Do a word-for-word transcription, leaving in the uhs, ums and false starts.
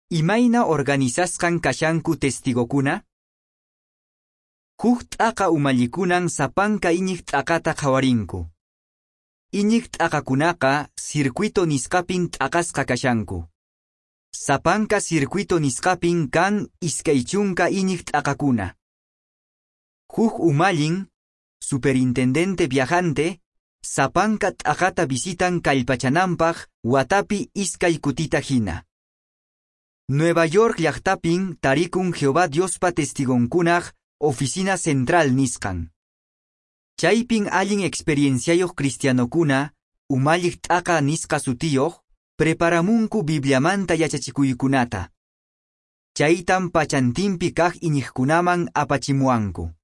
Imayna organizasqan kashanku testigokuna? Huk t'aqa umalikunan sapanka iñiq t'aqata qawarinku. Iñiq t'aqakunaqa circuito nisqapin t'aqasqa kashanku. Sapanka circuito nisqapin kan iskaychunka iñiq t'aqakuna. Huk umallin, superintendente viajante, sapanka t'aqata visitan kallpachanampaq watapi iskay kutita hina. Nueva York llaqtapin tarikun Jehová Diospa testigonkunaq oficina central nisqan. Chaypin allin experienciayoq cristianokuna, umalliq t'aqa nisqa sutiyoq, preparamunku Bibliamanta yachachikuykunata. Chaytan pachantinpi kaq iñiqkunaman apachimuanku.